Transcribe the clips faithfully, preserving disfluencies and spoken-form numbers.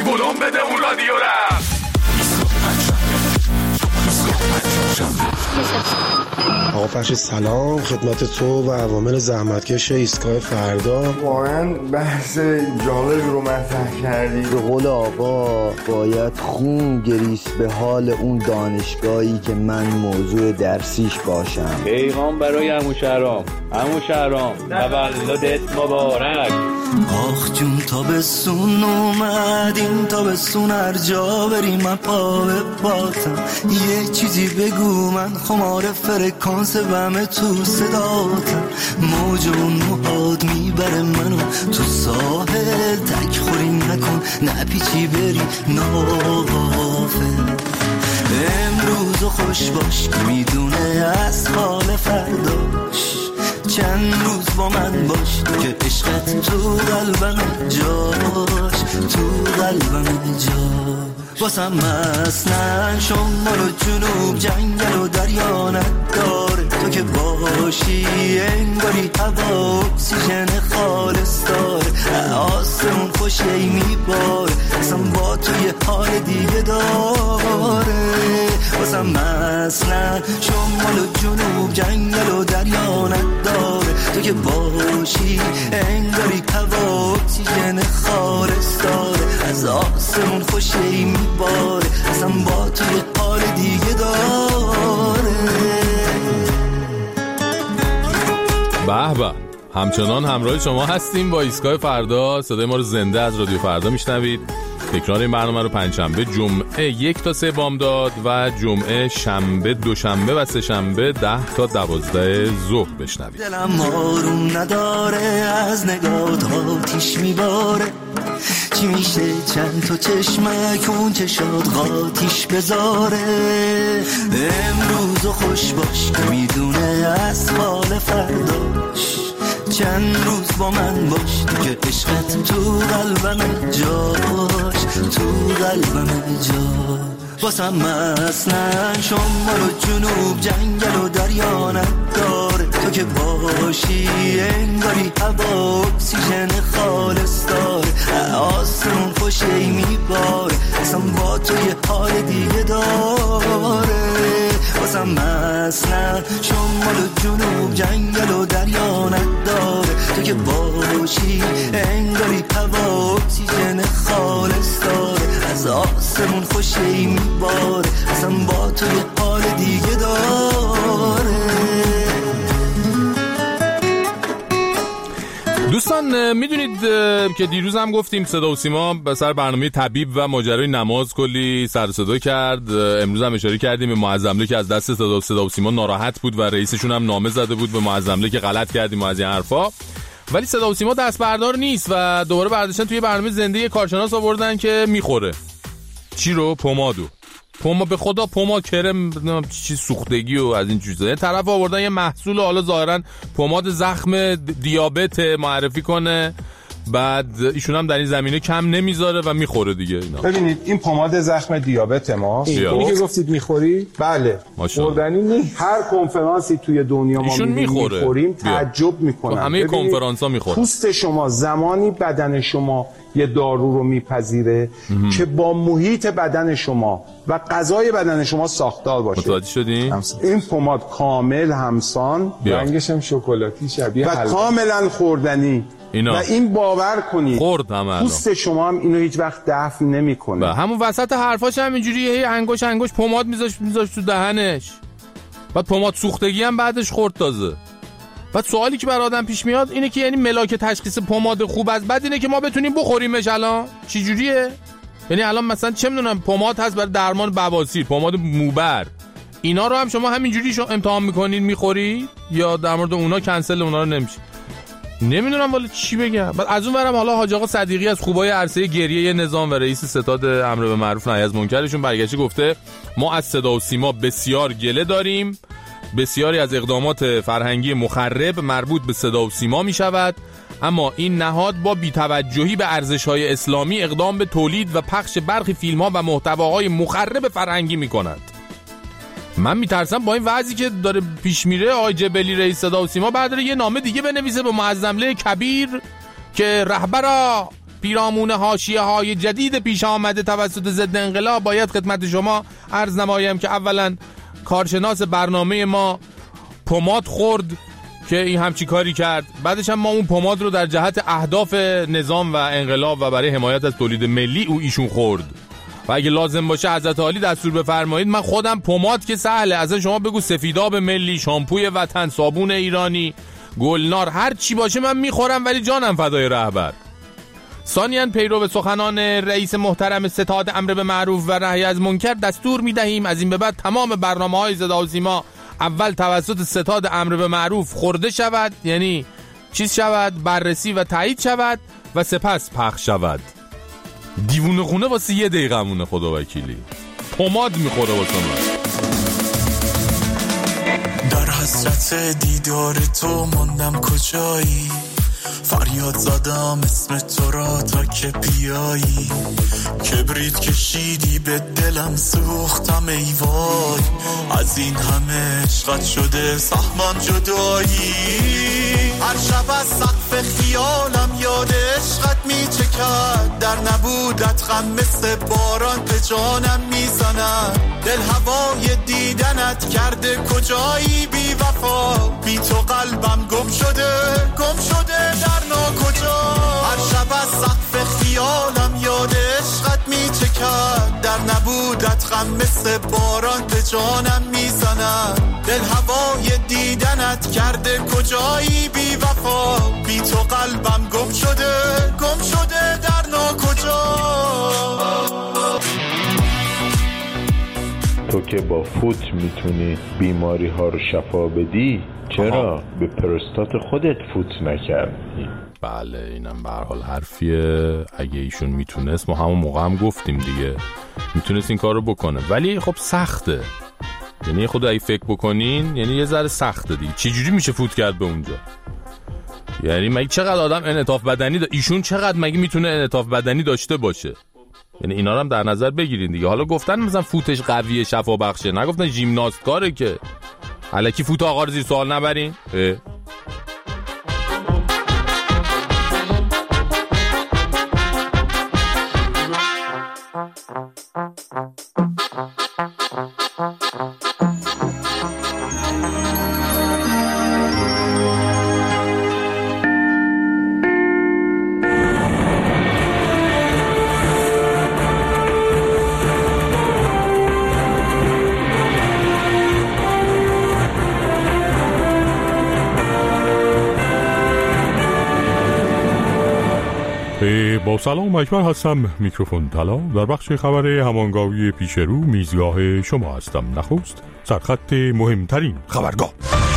بلوم بده اون رادیو رم. آقا فرشید سلام خدمت تو و عوامل زحمتکش ایستگاه فردا. واقعا بحث جالب رو مطرح کردی. به قول آقا باید خون گریست به حال اون دانشگاهی که من موضوع درسیش باشم. پیغام برای عمو شهرام. عمو شهرام تولدت مبارک. آخ جون تابستون اومد، این تابستون هر جا بریم پا به پاتم. یه چیزی بگو من خمار فرکانس بمه تو صداتم. موج اون موهاد میبره منو تو ساحل، تک خوری نکن نپیچی بری ناغافل. امروز خوش باش که میدونه از حال فرداش. چند روز با من باش که عشقت تو قلبم جاش، تو قلبم جاش. واسم مثلا شمال و جنوب جنگل و دریا نداره. تو که باشی انگاری هوا اکسیژن خالص داره. آسمون خوشی میباره اصلا با تو یه حال دیگه داره. واسم مثلا شمال و جنوب جنگل و دریا نداره. تو که باشی انگاری هوا اکسیژن خالص داره. از آسمون خوشی میباره اصلا با تو یه حال دیگه داره. به به، همچنان همراه شما هستیم با ایستگاه فردا. صدای ما رو زنده از رادیو فردا میشنوید. تکرار این برنامه رو پنجشنبه، جمعه یک تا سه بامداد و جمعه شنبه، دوشنبه و سه شنبه ده تا دوازده ظهر بشنوید. دلم آروم نداره از نگاهت آتیش میباره. چی میشه چند تا چشمک اون چشات قاتیش بذاره. امروز خوش باش که میدونه از حال فرداش. چند روز با من باش که عشقت تو قلبم جاش، تو قلبم جاش. واسم مثلا شمال و جنوب جنگل و دریا نداره. تو که باشی انگاری هوا اکسیژن خالص داره. آسمون خوشی میباره اصلا با تو یه حال دیگه داره. واسم مثلا شمال و جنوب جنگل و دریا نداره. تو که باشی انگاری هوا اکسیژن خالص داره. از آسمون خوشی میباره اصلا با تو یه حال دیگه داره. دوستان میدونید که دیروز هم گفتیم صدا و سیما به سر برنامه طبیب و ماجرای نماز کلی سر صدا کرد. امروز هم اشاره کردیم به معظمله که از دست صدا, صدا و سیما ناراحت بود و رئیسشون هم نامه زده بود به معظمله که غلط کردیم و از این حرفا. ولی صدا و سیما دست بردار نیست و دوباره برداشتن توی برنامه زنده کارشناس آوردن که میخوره چی رو؟ پمادو. پما به خدا پما کرم چی سوختگی و از این چیزا. یه طرف آوردن یه محصول حالا ظاهرا پماد زخم دیابت معرفی کنه، بعد ایشون هم در این زمینه کم نمیذاره و میخوره دیگه اینا. ببینید این پماد زخم دیابت ما، اینی که گفتید میخوری؟ بله. خوردنی نیست. هر کنفرانسی توی دنیا ما میخوریم تعجب میکنن. همه کنفرانس‌ها میخورن. پوست شما زمانی بدن شما یه دارو رو میپذیره که با محیط بدن شما و غذای بدن شما ساختار باشه. متوجه شدین؟ این پماد کامل همسان، رنگش هم شکلاتی شبیه و کاملا خوردنی اینا. و این باور کنید پوست شما هم اینو هیچ وقت دفع نمیکنه. همون وسط حرفاش هم اینجوری هی انگوش انگوش پماد میذاش میذاش تو دهنش. بعد پماد سوختگی هم بعدش خورد تازه. بعد سوالی که برای آدم پیش میاد اینه که یعنی ملاک تشخیص پماد خوب از بد اینه که ما بتونیم بخوریمش. الان چی جوریه؟ یعنی الان مثلا چه میدونم پماد هست برای درمان بواسیر، پماد موبر، اینا رو هم شما همینجوری شما امتحان میکنین میخورید یا در مورد اونا کنسل اونا رو نمیشه؟ نمیدونم والا چی بگم. بعد از اون ورم حالا حاج آقا صدیقی از خوبای عرصه گریه نظام و رئیس ستاد امر به معروف نهی از منکرشون برگشته گفته ما از صدا و سیما بسیار گله داریم. بسیاری از اقدامات فرهنگی مخرب مربوط به صدا و سیما می شود، اما این نهاد با بی‌توجهی به ارزش‌های اسلامی اقدام به تولید و پخش برخی فیلم‌ها و محتواهای مخرب فرهنگی می کند. من میترسم با این وضعی که داره پیش میره آقای جبلی رئیس صدا و سیما بعد یه نامه دیگه بنویسه به معظمله کبیر که رهبرا پیرامون حاشیه های جدید پیش آمده توسط ضد انقلاب باید خدمت شما عرض نمایم که اولا کارشناس برنامه ما پماد خورد که این همچی کاری کرد، بعدش هم ما اون پماد رو در جهت اهداف نظام و انقلاب و برای حمایت از تولید ملی او ایشون خورد و اگه لازم باشه حضرت عالی دستور بفرمایید من خودم پماد که سهله، اصلا شما بگو سفیداب ملی، شامپوی وطن، صابون ایرانی، گلنار، هر چی باشه من میخورم ولی جانم فدای رهبر. ثانیاً پیرو به سخنان رئیس محترم ستاد امر به معروف و نهی از منکر دستور میدهیم از این به بعد تمام برنامه‌های صدا و سیما اول توسط ستاد امر به معروف خورده شود، یعنی چیز شود، بررسی و تایید شود و سپس پخش شود. دیوونه خونه واسه یه دقیقه مونه خدا وکیلی پماد میخوره واسه من. در حسرت دیدار تو ماندم کجایی، فریاد زدم اسم تو را تا که بیایی، کبریت کشیدی به دلم سوختم ای وای، از این همه عشقت شده سهمم جدایی، هر شب از سقف خیالم یاد عشقت میچکد، در نبودت غم مثل باران به جانم میزند، دل هوای دیدنت کرده کجایی بی وفا، بی تو قلبم گم شده گم شده در ناکجا، هر شب از سقف خیالم یاد عشقت میچکد، در نبودت غم مثل باران به جانم میزند، دل هوای دیدنت کرده کجایی بی وفا، بی تو قلبم گم شده گم شده در ناکجا. تو که با فوت میتونی بیماری ها رو شفا بدی، چرا آها. به پروستات خودت فوت نکردی؟ بله اینم به هر حال حرفیه، اگه ایشون میتونست ما همون موقع هم گفتیم دیگه میتونست این کار رو بکنه، ولی خب سخته، یعنی خود اگه فکر بکنین یعنی یه ذره سخته دیگه، چه جوری میشه فوت کرد به اونجا؟ یعنی مگه چقدر آدم انعطاف بدنی دا... ایشون چقدر مگه میتونه انعطاف بدنی داشته باشه؟ یعنی اینا رو هم در نظر بگیرین دیگه. حالا گفتن مثلا فوتش قویه شفا بخشه، نگفتن ژیمناست کاره که الکی فوت آقا رو زیر سوال نبرین. با سلام اکبر هستم، میکروفون طلا، در بخش خبر همانگاوی پیش رو میزگاه شما هستم. نخست سرخط مهمترین خبرگاه.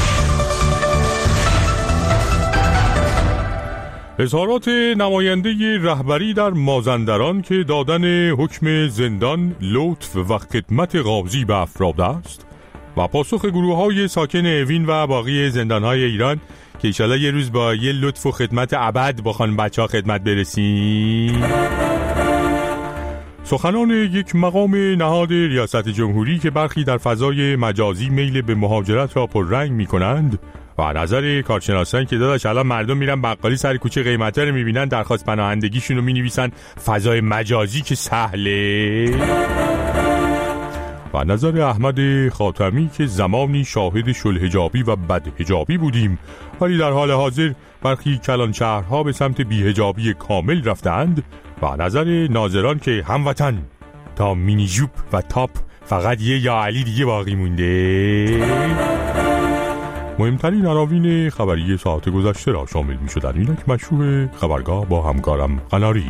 اظهارات نماینده رهبری در مازندران که دادن حکم زندان لطف و خدمت قاضی به افراد است و پاسخ گروه های ساکن اوین و باقی زندان های ایران که ایشالا یه روز با یه لطف و خدمت ابد با خانم بچه ها خدمت برسیم. سخنان یک مقام نهاد ریاست جمهوری که برخی در فضای مجازی میل به مهاجرت را پررنگ می کنند و نظر کارشناسان که داداش الان مردم میرن بقالی سر کوچه قیمتا رو میبینن درخواست پناهندگیشون رو مینویسن فضای مجازی که سهله، و نظر احمد خاتمی که زمانی شاهد شلحجابی و بدحجابی بودیم ولی در حال حاضر برخی کلان شهرها به سمت بیحجابی کامل رفتند، و نظر ناظران که هموطن تا مینی جوب و تاپ فقط یه یا علی دیگه باقی مونده. مهمترین عناوین خبری ساعت گذشته را شامل می شدن. اینک مشروع خبرگاه با همکارم قناری.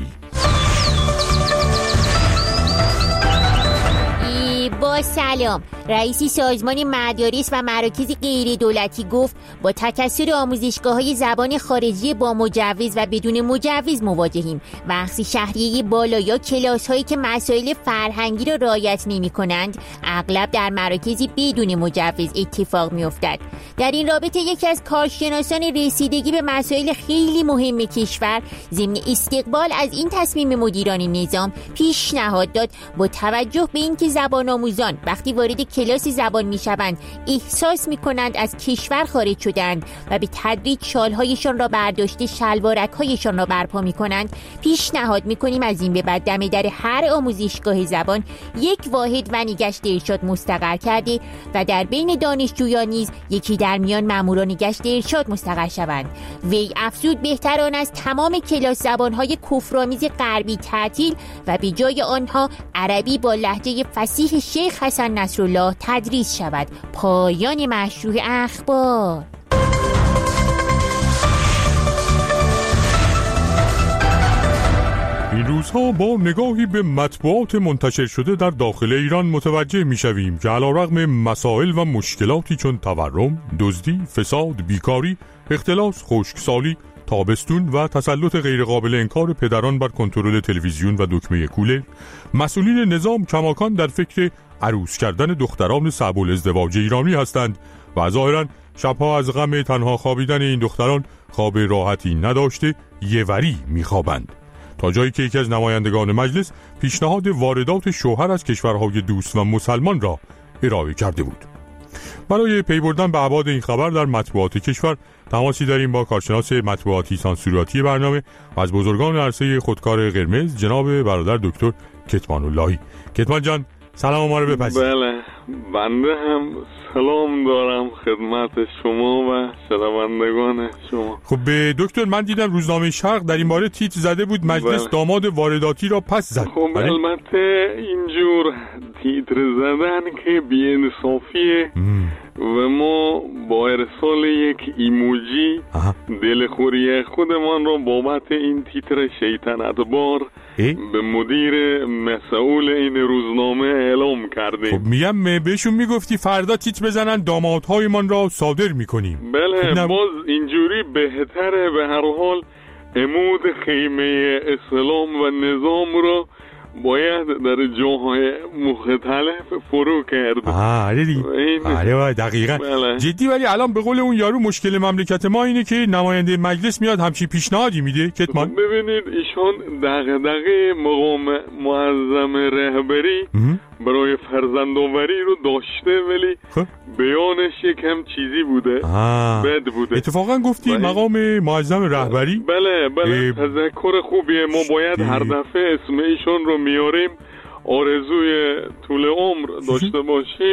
با سلام، رئیس سازمان مدارس و مراکز غیر دولتی گفت با تکثر آموزشگاه‌های زبان خارجی با مجوز و بدون مجوز مواجهیم و اخذ شهریه بالا یا کلاس‌هایی که مسائل فرهنگی را رعایت نمی‌کنند اغلب در مراکزی بدون مجوز اتفاق می‌افتد. در این رابطه یکی از کارشناسان رسیدگی به مسائل خیلی مهم کشور ضمن استقبال از این تصمیم مدیران نظام پیشنهاد داد با توجه به اینکه زبان آموزان وقتی وارد کلاس زبان میشوند احساس میکنند از کشور خارج شدند و به تدریج شالهایشان را برداشته شلوارک‌هایشان را برپا میکنند، پیشنهاد میکنیم از این به بعد دم در هر آموزشگاه زبان یک واحد ونیگشت ارشاد مستقر کرده و در بین دانشجویان نیز یکی در میان ماموران گشت ارشاد مستقر شوند. وی افزود بهتر آن است تمام کلاس زبانهای کفرآمیز غربی تعطیل و به جای آنها عربی با لهجه فصیح شیخ حسن نصرالله تدریس شود. پایان مشروع اخبار. این روزها با نگاهی به مطبوعات منتشر شده در داخل ایران متوجه می‌شویم که علیرغم مسائل و مشکلاتی چون تورم، دزدی، فساد، بیکاری، اختلاس، خشکسالی، تابستون و تسلط غیرقابل انکار پدران بر کنترل تلویزیون و دکمه کولر، مسئولین نظام کماکان در فکر عروس کردن دختران صعب الازدواج ایرانی هستند و ظاهراً شبها از غم تنها خوابیدن این دختران خواب راحتی نداشته یه وری می‌خوابند، تا جایی که یکی از نمایندگان مجلس پیشنهاد واردات شوهر از کشورهای دوست و مسلمان را ارائه کرده بود. برای پی بردن به ابعاد این خبر در مطبوعات کشور تماسی داریم با کارشناس مطبوعاتی سانسوراتی برنامه و از بزرگان عرصه خودکار قرمز جناب برادر دکتر کتمان اللهی. کتمان جان سلام ما رو بپذیر. بله، بنده هم سلام دارم خدمت شما و شنوندگان شما. خب به دکتر، من دیدم روزنامه شرق در این باره تیتر زده بود مجلس بله. داماد وارداتی را پس زد. خب بله؟ البته اینجور تیتر زدن که بی‌انصافیه و ما با ارسال یک ایموجی دلخوری خودمان را بابت این تیتر شیطنت بار به مدیر مسئول این روزنامه اعلام کردیم. خب میگم بهشون میگفتی فردا تیتر بزنن دامادهایمان را صادر میکنیم. بله خب باز اینجوری بهتره. به هر حال عمود خیمه اسلام و نظام را باید در جاهای مختلف فرو کرد. آه آره دیگه. آره دقیقاً. بله. جدی ولی الان به قول اون یارو مشکل مملکت ما اینه که نماینده مجلس میاد همچین پیشنهادی میده کتمان. ببینید ایشون دغدغه مقام معظم رهبری برای فرزندآوری رو داشته ولی خب؟ بیانش یکم چیزی بوده. آه. بد بوده. اتفاقا گفتی باید... مقام معظم رهبری؟ بله بله اه... تذکر خوبیه. ما باید هر دفعه اسم ایشون رو میاریم آرزوی طول عمر داشته باشیم.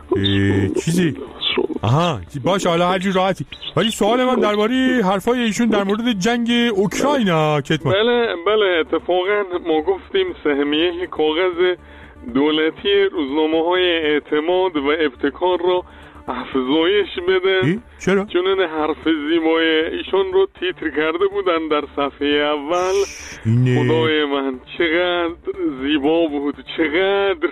چیزی آها باشه حالا هر جور راحتی. ولی سوال من درباره حرفای ایشون در مورد جنگ اوکراین کتمان. بله بله اتفاقا ما گفتیم سهمیه کاغذ دولتی روزنامه‌های اعتماد و ابتکار را افزایش بده. چرا؟ چون این حرف زیبای ایشون رو تیتر کرده بودن در صفحه اول. نه. خدای من چقدر زیبا بود، چقدر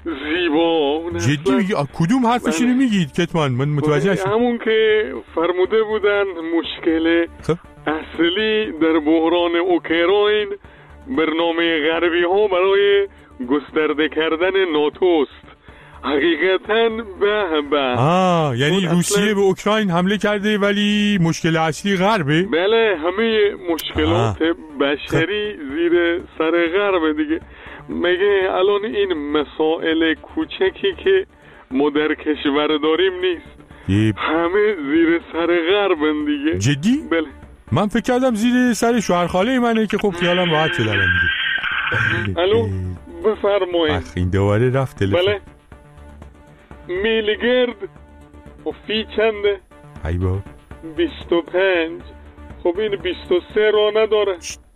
زیبا. جدی میگی؟ کدوم حرفش اینو میگید کتمان؟ من متوجه شدم. همون که فرموده بودن مشکل خب؟ اصلی در بحران اوکراین برنامه غربی ها برای گسترده کردن ناتوست. حقیقتاً به به. آه یعنی روسیه به اوکراین حمله کرده ولی مشکل اصلی غربه؟ بله همه مشکلات آه. بشری زیر سر غربه دیگه. مگه الان این مسائل کوچکی که ما در کشور داریم نیست؟ یه... همه زیر سر غربن دیگه. جدی؟ بله. من فکر کردم زیر سر شوهرخاله منه که خب خیالم راحت شد الان دیگه. الو بفرمایید. اخ این دوباره رفت تلفن. بله. میلیگرد و فی چنده؟ ای با بیست و پنج. خب این بیست و سه را نداره.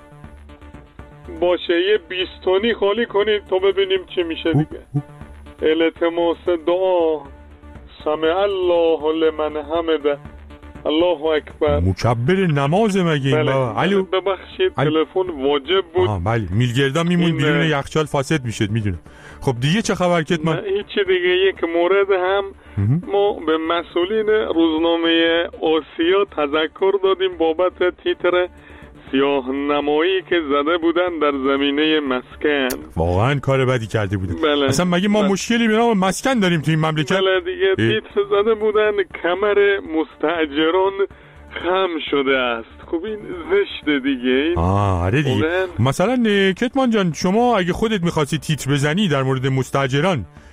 باشه یه بیستونی خالی کنید تا ببینیم چی میشه دیگه. التماس دعا. سمع الله لمن حمده. الله اکبر. مکبر نماز مگه این با الو ببخشید تلفن واجب بود. آها بله میلگردم میمون بیرون یخچال فاسد میشد میدونم. خب دیگه چه خبر کتمان؟ هیچ دیگه. یک مورد هم ما به مسئولین روزنامه آسیا تذکر دادیم بابت تیتر سیاه نمایی که زده بودن در زمینه مسکن. واقعا کار بدی کرده بودن. بله. اصلا مگه ما بله. مشکلی به نام مسکن داریم تو این مملکت؟ بله دیگه تیتر زده بودن کمر مستاجران خم شده است. خب این زشته دیگه. آه آره دیگه. مثلا کتمان جان شما اگه خودت می‌خواستی تیتر بزنی در مورد مستاجران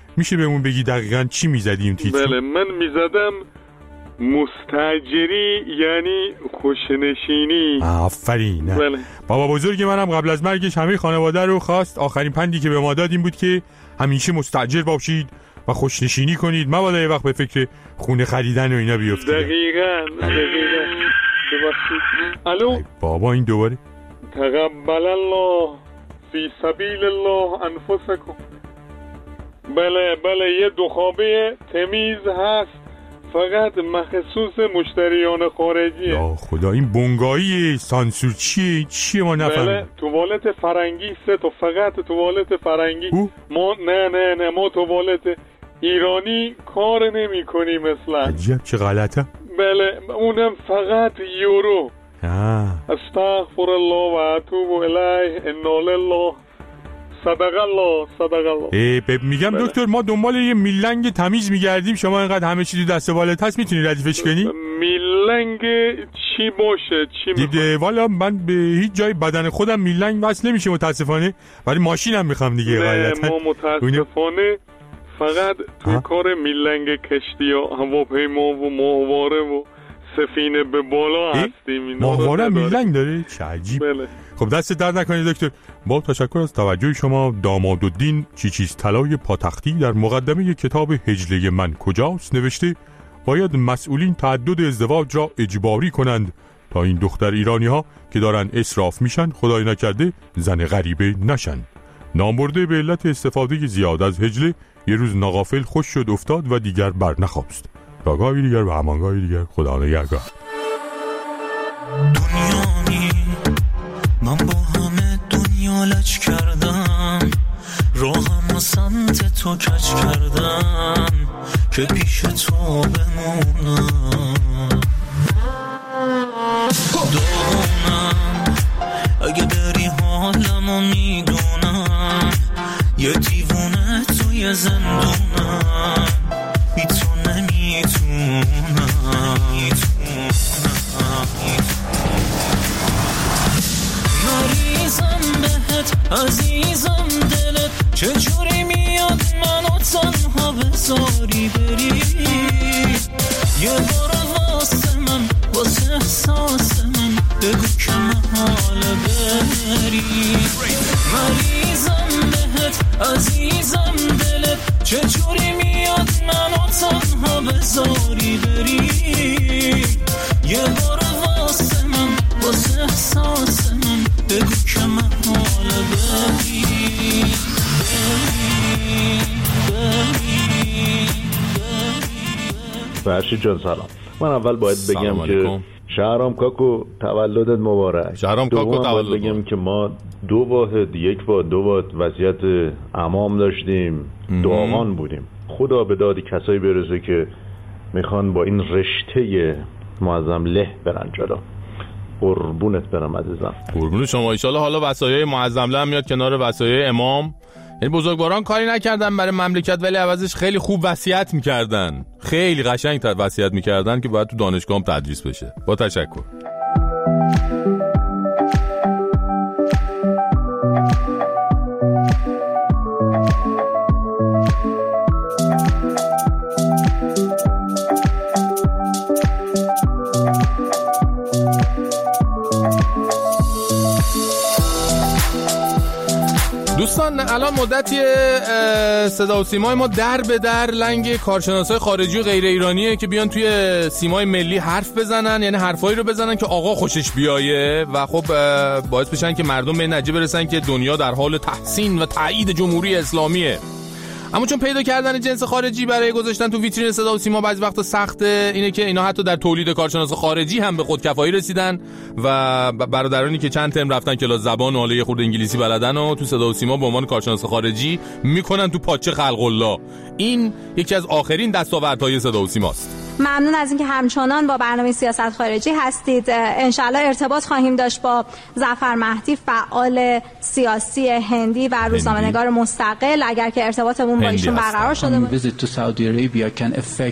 میشه بهمون بگی دقیقاً چی میزدیم تیتر؟ بله من میزدم مستاجری یعنی خوشنشینی. آفرین. بله. بابا بزرگ منم قبل از مرگش همه خانواده رو خواست آخرین پندی که به ما داد این بود که همیشه مستاجر باشید و خوشنشینی کنید، مبادا یه وقت به فکر خونه خریدن و اینا بیفتید. دقیقاً دقیقاً. ببخشید. الو بابا این دوباره تقبل الله فی سبیل الله انفسکم. بله بله یه دخابه تمیز هست فقط مخصوص مشتریان خارجیه. یا خدا این بنگاهی سانسور چیه؟ چیه ما نفهمیم؟ بله توالت فرنگی سه تا فقط توالت فرنگی. او؟ ما نه نه نه ما توالت ایرانی کار نمی کنیم اصلا. عجب چه غلطه. بله اونم فقط یورو. استغفر الله و اتوب الیه انا لله صدق الله صدق الله. میگم بله. دکتر ما دنبال یه میلنگ تمیز میگردیم، شما اینقدر همه چیزی دست والت هست میتونی ردیفش کنی؟ میلنگ چی باشه چی دیگه والا من به هیچ جای بدن خودم میلنگ وصل نمیشه متاسفانه، ولی ماشینم میخوام دیگه. غلطه ما متاسفانه فقط توی کار میلنگ کشتی و هواپیما و ماهواره و سفینه به بالا هستیم. ماهواره میلنگ داره؟ چه عجیب. بله. خب دست درد نکنید دکتر. با تشکر از توجه شما. دامادالدین چیچیز طلای پاتختی در مقدمه کتاب هجله من کجاست نوشته باید مسئولین تعدد ازدواج را اجباری کنند تا این دختر ایرانی ها که دارن اسراف میشن خدای نکرده زن غریبه نشن. نامبرده به علت استفاده زیاد از هجله یه روز ناغافل خوش شد افتاد و دیگر بر نخواست. تا گاهی دیگر و همانگاهی دیگر خدا نگهدار. دنیایی من با همه دنیا لج کردم، راهم و سمت تو کج کردم که پیش تو بمونم. داغونم اگه بری حالمو میدونم، یه دیوونه توی زندونم بی تو نمیتونم. مریضم بهت عزیزم دلت چجوری میاد منو تنها بذاری بری، یه بار واسه من واسه احساس من بگو که محال بری. مریضم بهت عزیزم دلت چجوری میاد منو تنها بذاری بری، یه بار واسه من واسه احساس من بگو که محال بری. فرشید جان سلام. من اول باید بگم که شهرام کاکو تولدت مبارک. شهرام کاکو تولدت بگم که ما دو واحد یک با دو واحد وضعیت عمام داشتیم، دعاان بودیم. خدا به دادی کسایی برسه که میخوان با این رشته معظم له برن جلو. قربونت برم عزیزم. قربون شما. ان شاء الله حالا وصایای معظم له میاد کنار وصایای امام. این بزرگواران کاری نکردن برای مملکت ولی عوضش خیلی خوب وصیت میکردن، خیلی قشنگ تر وصیت میکردن که باید تو دانشگاه هم تدریس بشه. با تشکر. دوستان الان مدتی صدا و سیمای ما در به در لنگ کارشناسای خارجی و غیر ایرانیه که بیان توی سیمای ملی حرف بزنن، یعنی حرفایی رو بزنن که آقا خوشش بیایه و خب باعث بشن که مردم به نتیجه برسن که دنیا در حال تحسین و تایید جمهوری اسلامیه. اما چون پیدا کردن جنس خارجی برای گذاشتن تو ویترین صدا و سیما بعضی وقتا سخته، اینه که اینا حتی در تولید کارشناس خارجی هم به خودکفایی رسیدن و برادرانی که چند ترم رفتن کلاس زبان و حالا یه خورده انگلیسی بلدن و تو صدا و سیما به عنوان کارشناس خارجی میکنن تو پاچه خلق الله. این یکی از آخرین دستاوردهای صدا و سیماست. ممنون از اینکه همچنان با برنامه سیاست خارجی هستید. انشالله ارتباط خواهیم داشت با ظفر مهدی، فعال سیاسی هندی و روزنامه‌نگار مستقل. اگر که ارتباطمون با ایشون برقرار شده visit to Saudi Arabia can affect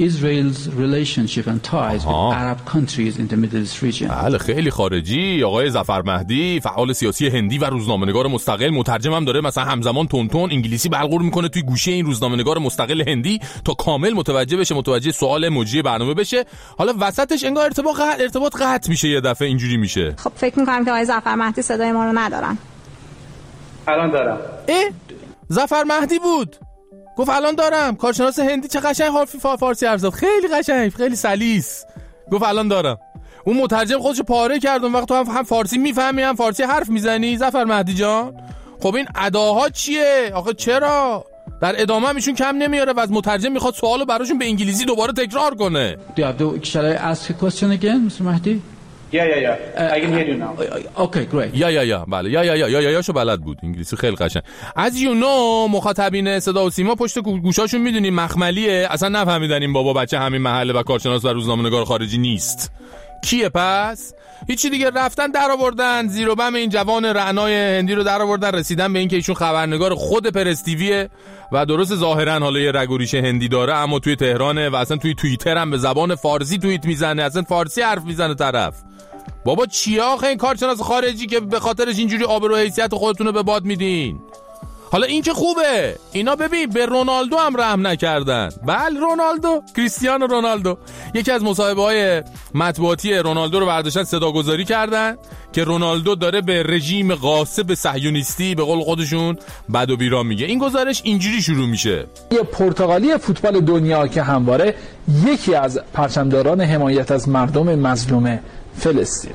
Israel's relationship and ties with Arab countries in the Middle East region. بله خیلی خارجی. آقای ظفر مهدی فعال سیاسی هندی و روزنامه‌نگار مستقل، مترجم هم داره، مثلا همزمان تونتون انگلیسی بلغور میکنه توی گوشه این روزنامه‌نگار مستقل هندی تا کامل متوجه بشه، متوجه سوال مجری برنامه بشه. حالا وسطش انگار ارتباط قطع ارتباط قطع میشه، یه دفعه اینجوری میشه. خب فکر می‌کنم که آقای ظفر مهدی صدای ما رو ندارن. الان دارم. اه ظفر مهدی بود، گفت الان دارم. کارشناس هندی چه قشنگ حرفی فارسی حرف زد، خیلی قشنگ، خیلی سلیس. گفت الان دارم. اون مترجم خودشو پاره کرد. اون وقت تو هم, هم فارسی میفهمی هم فارسی حرف میزنی ظفر مهدی جان. خب این اداها چیه آخه؟ چرا در ادامه هم ایشون کم نمیاره و از مترجم میخواد سوالو براشون به انگلیسی دوباره تکرار کنه. Do you have to shall I ask a question again, Mister Mahdi? Yeah, yeah, yeah. I can hear you now. Okay, great. یا یا یا بله یا یا یا یا یا شو بلد بود، انگلیسی خیلی قشنگ. از یو نو مخاطبین صدا و سیما پشت گوشاشون میدونین مخملیه، اصلا نفهمیدن این بابا بچه همین محله و کارشناس و روزنامه‌نگار خارجی نیست. کیه پس؟ هیچی دیگه، رفتن در آوردن زیر و بم این جوان رعنای هندی رو در آوردن، رسیدن به این که ایشون خبرنگار خود پرس تیویه و درست ظاهرا حالا یه رگ و ریشه هندی داره اما توی تهرانه و اصلا توی توییتر هم به زبان فارسی توییت میزنه، اصلا فارسی حرف میزنه طرف. بابا چیه آخه این کارشناس خارجی که به خاطرش اینجوری آبرو حیثیت خودتون رو به باد میدین؟ حالا این که خوبه، اینا ببین به رونالدو هم رحم نکردن. بله رونالدو، کریستیانو رونالدو. یکی از مصاحبه‌های مطبوعاتی رونالدو رو برداشتن صداگذاری کردن که رونالدو داره به رژیم غاصب صهیونیستی به قول خودشون بد و بیرا میگه. این گزارش اینجوری شروع میشه: یه پرتغالی فوتبال دنیا که همواره یکی از پرچمداران حمایت از مردم مظلوم فلسطین،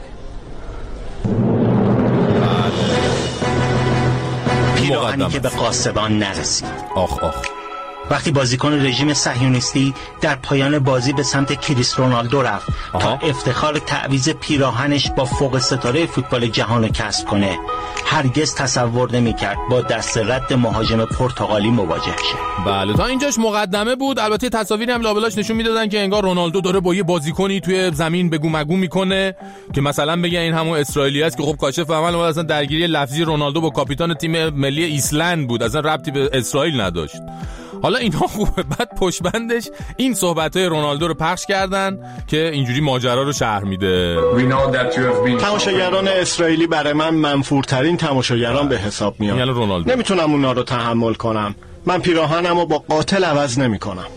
پیراهنی که به قاصبان نرسید. آخ آخ. وقتی بازیکن رژیم صهیونیستی در پایان بازی به سمت کریس رونالدو رفت آها. تا افتخار تعویض پیراهنش با فوق ستاره فوتبال جهان کسب کنه، هرگز تصور نمی‌کرد با دست رد مهاجم پرتغالی مواجه شه. بله تا اینجاش مقدمه بود. البته تصاویری هم لابلاش نشون میدادن که انگار رونالدو داره با یه بازیکنی توی زمین بگو مگو میکنه که مثلا بگه این همون اسرائیلی است که خب کاشف عمل بود، اصلا درگیری لفظی رونالدو با کاپیتان تیم ملی ایسلند بود، اصلا ربطی به اسرائیل نداشت. حالا اینا خوبه. بعد پشتبندش این صحبت‌های رونالدو رو پخش کردن که اینجوری ماجرا رو شرح میده. تماشاگران اسرائیلی برای من منفورترین تماشاگران به حساب میان. یعنی رونالدو. نمیتونم اونا رو تحمل کنم. من پیراهنمو با قاتل عوض نمیکنم.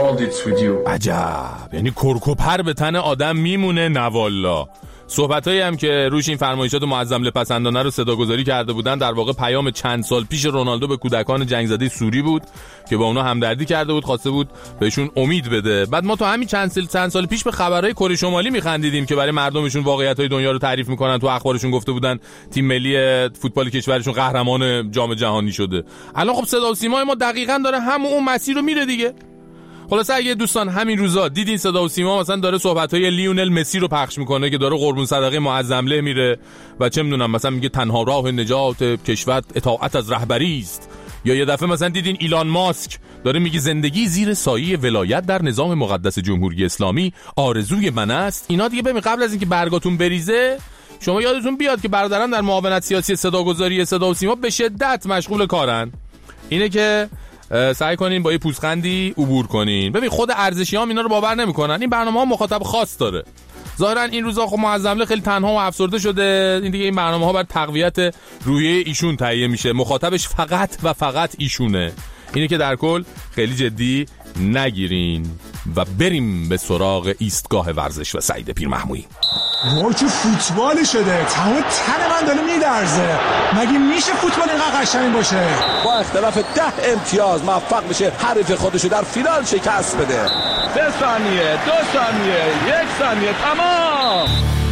عجب، یعنی کرکوپر به تن آدم میمونه. نوالا صحبتایی هم که روش این فرمایشات معظم لپسندانه رو صداگذاری کرده بودن در واقع پیام چند سال پیش رونالدو به کودکان جنگ زده سوری بود که با اونا همدردی کرده بود، خواسته بود بهشون امید بده. بعد ما تو همین چند سال چند سال پیش به خبرهای کره شمالی میخندیدیم که برای مردمشون واقعیت‌های دنیا رو تعریف میکنن، تو اخبارشون گفته بودن تیم ملی فوتبال کشورشون قهرمان جام جهانی شده. الان خب صدا و سیمای ما دقیقاً داره همون اون مسیر رو میره دیگه. خلاصه اگه دوستان همین روزا دیدین صدا و سیما مثلا داره صحبت‌های لیونل مسی رو پخش میکنه که داره قربون صدقه معظم له میره و چه میدونم مثلا میگه تنها راه نجات کشور اطاعت از رهبری است، یا یه دفعه مثلا دیدین ایلان ماسک داره میگه زندگی زیر سایه ولایت در نظام مقدس جمهوری اسلامی آرزوی من است. اینا دیگه ببین قبل از اینکه برگاتون بریزه شما یادتون بیاد که برادران در معاونت سیاسی صداگذاری صدا و سیما به شدت مشغول کارن. اینه که سعی کنین با یه پوزخندی عبور کنین. ببین خود ارزشیام اینا رو باور نمیکنن. این برنامه‌ها مخاطب خاص داره. ظاهرا این روزا خب معظم له خیلی تنها و افسرده شده. این دیگه این برنامه‌ها بر تقویت روحیه ایشون تهیه میشه. مخاطبش فقط و فقط ایشونه. اینه که در کل خیلی جدی نگیرین و بریم به سراغ ایستگاه ورزش و سعید پیرمحمویی. وای چه فوتبالی شده، تمام تن من داره میلرزه. مگه میشه فوتبال اینقدر قشنگ باشه؟ با اختلاف ده امتیاز موفق میشه حریف خودشو در فینال شکست بده. سه ثانیه، دو ثانیه، یک ثانیه، تمام.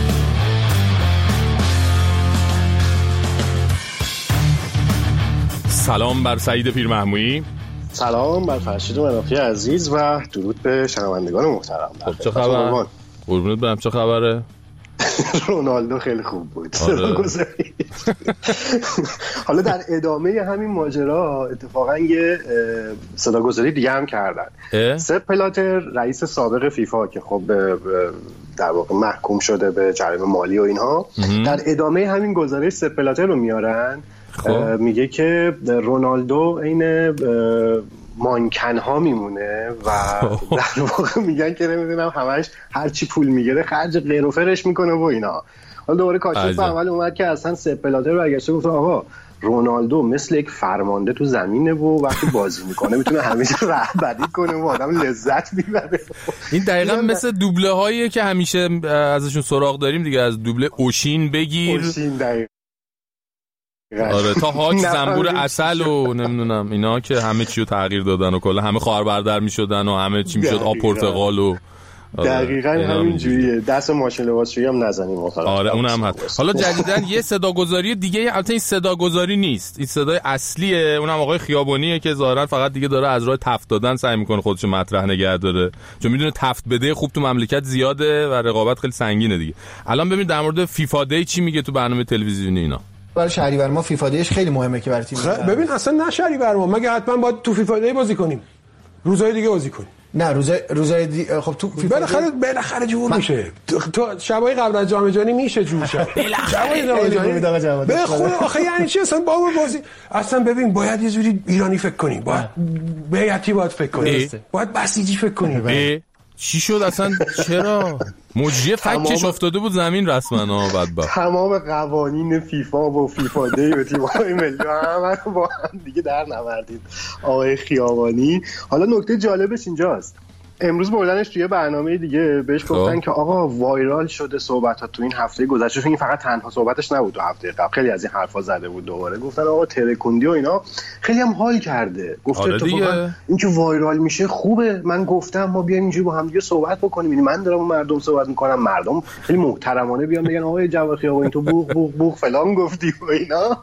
سلام بر سعید پیرمحمویی. سلام بر فرشید منافی عزیز و درود به شنوندگان محترم. خب چه خبر؟ قربونت برم، چه خبره؟ رونالدو خیلی خوب بود. حالا در ادامه همین ماجرا اتفاقا یه صداگذاری دیگه هم کردن. سپ بلاتر رئیس سابق فیفا که خب در واقع محکوم شده به جریمه مالی و اینها، در ادامه همین گزارش سپ بلاتر رو میارن. میگه که رونالدو این مانکن ها میمونه و در واقع میگن که نمیدونم همش هر چی پول میگیره خرج غیر و فرش میکنه و اینا. حالا دوباره کاشف اول اومد که اصلا سپ بلاتر برگشته گفت آقا رونالدو مثل یک فرمانده تو زمینه و وقتی بازی میکنه میتونه همیشه رهبری کنه و آدم لذت میبره. این دقیقاً مثل دوبله هاییه که همیشه ازشون سراغ داریم دیگه، از دوبله اوشین بگیر اوشین دقیقاً آره تا هاک زنبور عسل و نمیدونم اینا که همه چی رو تغییر دادن و کلا همه خواهر برادر میشدن و همه چی میشد آب پرتقال و دقیقاً همین جوریه. دست ماشین لباسشویی هم نزنیم آره اون هم هست. حالا جدیدن یه صداگذاری دیگه، البته این صداگذاری نیست، این صدای اصلیه، اونم آقای خیابانیه که ظاهرا فقط دیگه داره از راه تفت دادن سعی میکنه خودشو مطرح نگه داره، چون میدونه تفت بده خوب تو مملکت زیاده و رقابت خیلی سنگینه دیگه. الان ببین در مورد فیفا دی چی میگه تو برنامه تلویزیونی اینا. برای شهریور ما فیفا دیش خیلی مهمه که برای تیم ببین اصلا نه شهریور ما مگه حتما باید تو فیفا دی بازی کنیم، روزهای دیگه بازی کنیم. نه روزای روزای دی... خب تو بالاخره بالاخره جور من... میشه تو شبای قبل از جام جهانی میشه جور شه شبای جام جهانی به خود آخه یعنی چی اصلا با بازی اصلا ببین باید یه جوری ایرانی فکر کنیم، باید به هیئتی باید فکر کنیم، باید بسیجی فکر کنیم. چی شد اصلا؟ چرا مجری فکش افتاده بود زمین رسما ها بدبخت. تمام قوانین فیفا و فیفا دی و تیم‌های ملی همه رو با هم دیگه در نوردید آقای خیابانی. حالا نکته جالبش اینجاست، امروز بردنش توی برنامه دیگه بهش گفتن که آقا وایرال شده صحبتات تو این هفته گذشته، چون این فقط تنها صحبتش نبود تو هفته قبل، خیلی از این حرفا زده بود. دوباره گفتن آقا ترکوندی و اینا خیلی هم حال کرده، گفته آره اتفاقا این که وایرال میشه خوبه، من گفتم ما بیایم اینجوری با هم دیگه صحبت بکنیم، یعنی من دارم با مردم صحبت میکنم، مردم خیلی محترمانه بیان بگن آقا جواد خیابانی تو بوق بوق بوق فلان گفتی و اینا.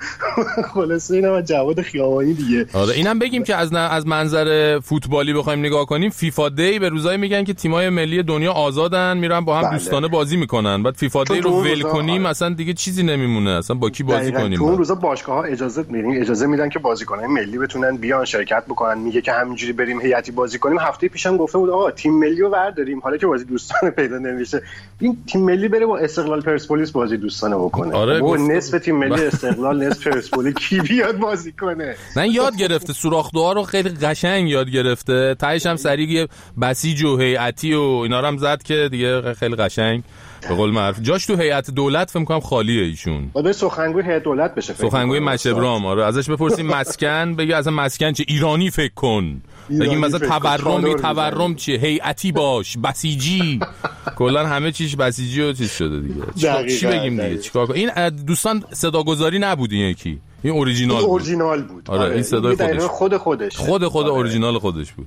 خلاصه اینا جواد خیابانی دیگه. آره اینم بگیم که از از منظر فوتبالی بخوایم نگاه کنیم، فیفا دی به روزای میگن که تیمای ملی دنیا آزادن میرن با هم بله. دوستانه بازی میکنن، بعد فیفا دی رو ول کنیم اصلا دیگه چیزی نمیمونه، اصلا با کی بازی کنیم؟ تو اون روزا باشگاه‌ها اجازه میدن اجازه میدن که بازیکنان ملی بتونن بیان شرکت بکنن، میگه که همینجوری بریم هیئتی بازی کنیم. هفته پیشم گفته بود آقا تیم ملی رو برداریم، حالا که بازی دوستانه پیدا نمیشه این تیم ملی بره با استقلال پرسپولیس بازی دوستانه بکنه. آره با نصف تیم ملی استقلال نصف پرسپولیس کی بیاد بازی کنه؟ نه یاد گرفته سوراخ‌دوها رو خیلی قشنگ یاد گرفته، تهش هم سریع بسیج و هیئتی و اینا رو هم زد که دیگه خیلی قشنگ به قول معروف جاش تو هیئت دولت فکر کنم خالیه ایشون. بعد سخنگوی هیئت دولت بشه، سخنگوی مشبرام. آره ازش بپرسیم مسکن بگه اصلا مسکن چه، ایرانی فکر کن، بگیم مثلا تورم تورم چیه، هیئتی باش، بسیجی، کلا همه چیش بسیجی و چیز شده دیگه. چی بگیم دیگه چیکار کنیم؟ این دوستان صداگذاری نبود، این یکی این اوریجینال بود. اورجینال بود. آره, آره این صدای خودش خود خودش خود خود آره. اوریجینال خودش بود.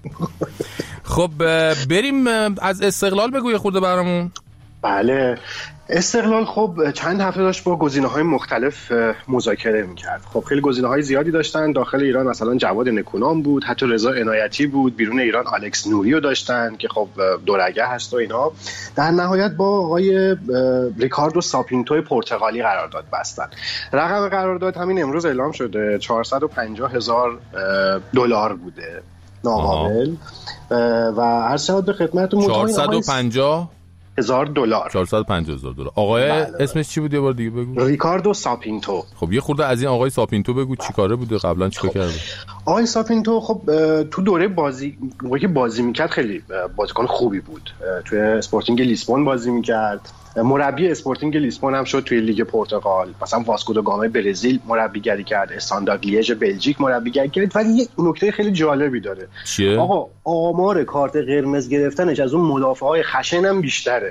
خب بریم از استقلال بگو خورده برامون. بله استقلال خب چند هفته داشت با گزینه‌های مختلف مذاکره می‌کرد. خب خیلی گزینه‌های زیادی داشتن داخل ایران، مثلا جواد نکونام بود، حتی رضا عنایتی بود، بیرون ایران الکس نوریو داشتن که خب دورگه هست و اینا. در نهایت با آقای ریکاردو ساپینتو پرتغالی قرارداد بستن. رقم قرارداد همین امروز اعلام شده، چهارصد و پنجاه هزار دلار بوده، ناقابل. و هر شب به خدمتتون چهارصد و پنجاه هزار دلار چهارصد و پنجاه هزار دلار. آقای بله بله. اسمش چی بود یه بار دیگه بگو؟ ریکاردو ساپینتو. خب یه خورده از این آقای ساپینتو بگو چیکاره بوده، قبلا چیکار کرده؟ آقای ساپینتو خب تو دوره بازی موقعی که بازی میکرد خیلی بازیکن خوبی بود، توی اسپورتینگ لیسبون بازی میکرد، مربی اسپورتینگ لیسبون هم شد توی لیگ پرتغال، مثلا واسکو دا گاما برزیل مربیگری کرد، استاندارد لیژ بلژیک مربیگری کرد. ولی یک نکته خیلی جالبی داره چیه؟ آقا آمار کارت قرمز گرفتنش از اون مدافعای خشن هم بیشتره.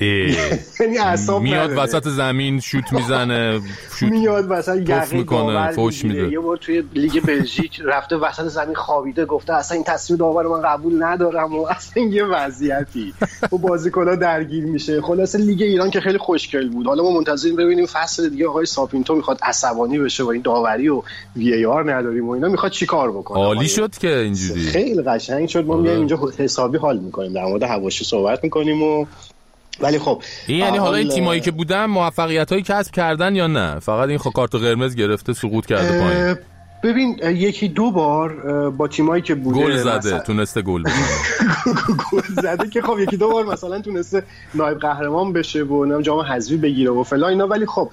یعنی اعصاب میاد وسط زمین شوت میزنه، شوت میاد وسط یقه میکنه، فوش میده. یه بار توی لیگ بلژیک رفته وسط زمین خوابیده، گفته اصلا این تصمیم داور من قبول ندارم و اصلا یه وضعیتی و بازیکن‌ها درگیر میشه. خلاصه لیگ ایران که خیلی خوشگل بود. حالا ما منتظریم ببینیم فصل دیگه آقای ساپینتو میخواد عصبانی بشه و این داوری و وی ای آر نداریم و اینا، میخواد چیکار بکنه. عالی شد که اینجوری خیلی قشنگ شد. ما میایم اینجا حسابی حال میکنیم، در مورد حواشی صحبت میکنیم و ولی خب این یعنی حالا این تیمایی که بودن موفقیتایی کسب کردن یا نه فقط این کارت قرمز گرفته سقوط کرده پایین؟ ببین یکی دو بار با تیمایی که بوده گل زده مثلا... تونسته گل بزنه گل زده که خب یکی دو بار مثلا تونسته نایب قهرمان بشه و جام حذفی بگیره و فلان اینا، ولی خب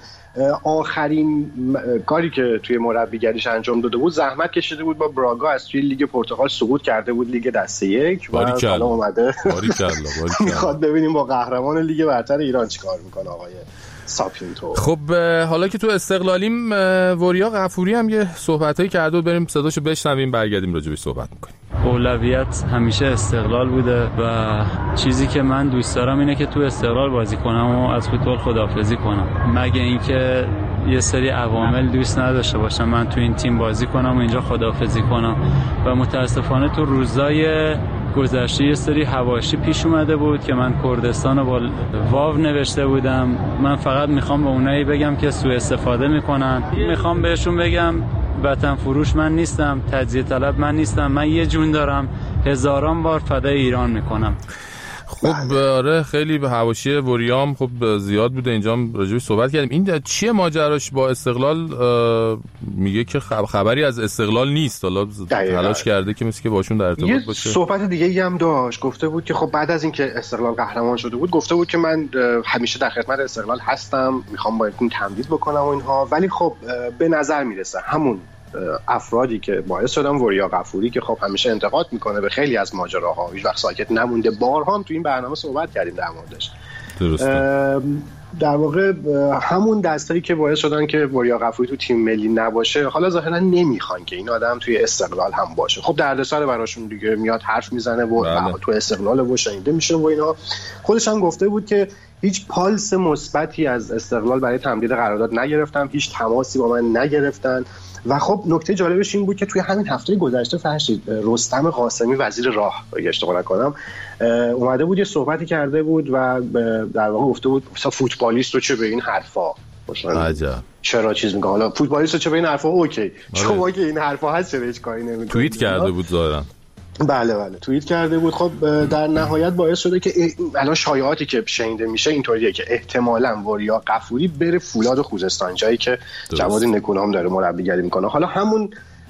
آخرین کاری که توی مربیگریش انجام داده بود زحمت کشیده بود با براگا از توی لیگ پرتغال سقوط کرده بود لیگ دسته یک و حالا اومده میخواد ببینیم با قهرمان لیگ برتر ایران چیکار میکنه آقای ساپینتو. خب حالا که تو استقلالیم وریا غفوری هم یه صحبتایی کرده و بریم صداشو بشنویم برگردیم راجع بهش صحبت میکنیم. اولویت همیشه استقلال بوده و چیزی که من دوست دارم اینه که تو استقلال بازی کنم و از فوتبال خداحافظی کنم، مگه اینکه یه سری عوامل دوست نداشته باشم من تو این تیم بازی کنم و اینجا خداحافظی کنم. و متاسفانه تو روزای گذشته یه سری حواشی پیش اومده بود که من کردستان رو با واو نوشته بودم. من فقط میخوام به اونایی بگم که سوء استفاده میکنن، میخوام بهشون بگم وطن فروش من نیستم، تجزیه طلب من نیستم، من یه جون دارم، هزاران بار فدای ایران میکنم. خب آره خیلی به حواشی وریام خب زیاد بوده، اینجا راجعش صحبت کردیم. این چیه ماجراش با استقلال؟ میگه که خبری از استقلال نیست، حالا تلاش کرده که مثل که باشون در ارتباط یه باشه. صحبت دیگه هم داشت، گفته بود که خب بعد از اینکه استقلال قهرمان شده بود گفته بود که من همیشه در خدمت استقلال هستم، میخوام با این تمدید بکنم و اینها، ولی خب به نظر میرسه همون افرادی که باعث شدن وریا غفوری که خب همیشه انتقاد میکنه به خیلی از ماجراها، هیچ وقت ساکت نمونده، بارها هم تو این برنامه صحبت کردیم در موردش. درسته. در واقع همون دستایی که باعث شدن که وریا غفوری تو تیم ملی نباشه حالا ظاهرا نمیخوان که این آدم توی استقلال هم باشه. خب دردسر براشون دیگه، میاد حرف میزنه و بله. تو استقلال و شنیده میشه و اینا. خودش هم گفته بود که هیچ پالس مثبتی از استقلال برای تمدید قرارداد نگرفتم، هیچ تماسی با من نگرفتن. و خب نکته جالبش این بود که توی همین هفته گذشته فرشید رستم قاسمی وزیر راه اگه اشتباه نکنم اومده بود یه صحبتی کرده بود و در واقع گفته بود مثلا فوتبالیست رو چه به این حرفا عجب چرا چیز میگه، حالا فوتبالیست رو چه به این حرفا اوکی شما که این حرفا هست چرا هیچ کاری نمیکنید. توییت کرده بود ظاهرا. بله بله توییت کرده بود. خب در نهایت باعث شده که الان شایعاتی که شنیده میشه اینطوریه که احتمالاً وریا غفوری بره فولاد خوزستان، جایی که جواد نکونام داره مربیگری میکنه. حالا همون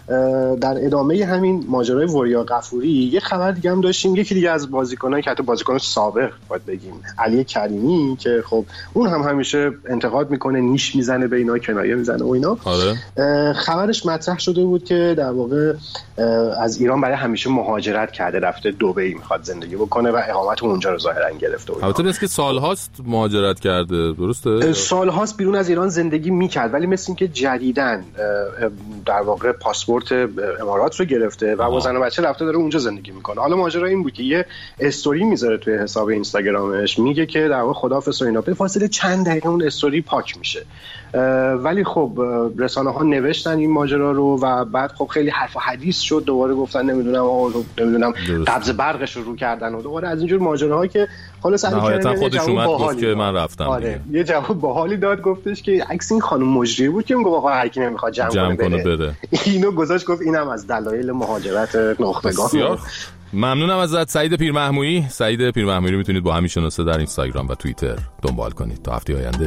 در ادامه همین ماجرای وریا غفوری یه خبر دیگه هم داشتیم، یکی دیگه از بازیکنایی که حتی بازیکن سابق باید بگیم علی کریمی که خب اون هم همیشه انتقاد میکنه، نیش میزنه به اینا، کنایه میزنه و اینا. آره. خبرش مطرح شده بود که در واقع از ایران برای همیشه مهاجرت کرده، رفته دبی میخواد زندگی بکنه و اقامت اونجا رو ظاهرا گرفته. البته بس که سالهاست مهاجرت کرده، درسته؟ سالهاست بیرون از ایران زندگی میکرد، ولی مثل اینکه جدیداً در واقع پاسپورت امارات رو گرفته و با زن و بچه رفته داره اونجا زندگی میکنه. حالا ماجرا این بود که یه استوری میذاره توی حساب اینستاگرامش، میگه که در واقع خداحافظ و اینا. به فاصله چند دقیقه اون استوری پاک میشه، ولی خب رسانه ها نوشتن این ماجرا رو و بعد خب خیلی حرف و حدیث شد، دوباره گفتن نمیدونم آقا نمیدونم قبض برقش رو رو کردن و دوباره از اینجور ماجراها که خلاص نهایتا خودش اومد گفت که من رفتم. آره یه جواب باحالی داد، گفتش که عکس این خانم مجری بود که میگه آقا هر کی نمیخواد جمع, جمع کنه بره, بره. اینو گذاشت گفت اینم از دلایل مهاجرت نخبگان. ممنونم ازت سعید پیرمحمودی. سعید پیرمحمودی رو میتونید با همین شناسه در اینستاگرام و توییتر دنبال کنید. تا هفته آینده.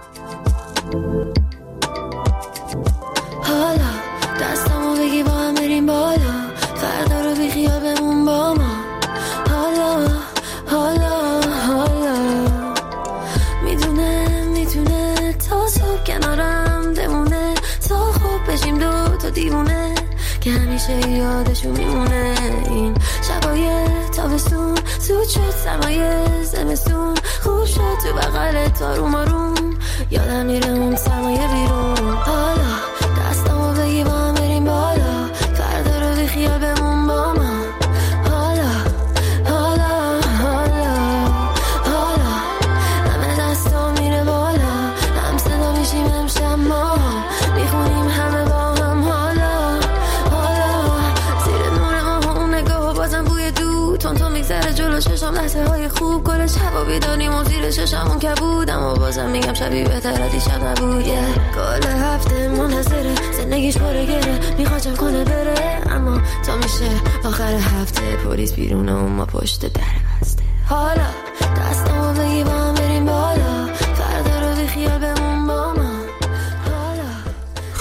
حالا دستمو بگی با هم بریم بالا، فردا رو بی خیال بمون با ما. حالا حالا حالا میدونه میدونه تا صبح کنارم بمونه، تا خوب بشیم دو تا دیوونه که همیشه یادشون میمونه. این شبای تابستون زود شد سرمایه زمستون، خوب شد تو بغل تاروم آروم، یادم میره اون سرمایه بیرون. حالا دستامو بگی با هم بریم بالا، فردا رو بی خیال بمون با ما. حالا حالا حالا حالا همه دستا میره بالا، هم صدا میشیم امشب ما میخونیم همه با هم. حالا حالا زیر نور ما اون نگاه بازم بوی دود تون تون میگذره جلو چشم، لحظه های خوب گل شبا بیداریم و زیر چشمون کبود، اما بازم میگم شبی بهتر دیشب نبود. کل هفته منحصره زندگیش پره گره، میخواد جمع کنه بره، اما تا میشه آخر هفته پلیس بیرونه و ما پشت در بسته. حالا دستمو بگی با هم بریم بالا، فردا رو بی خیال بمون با ما.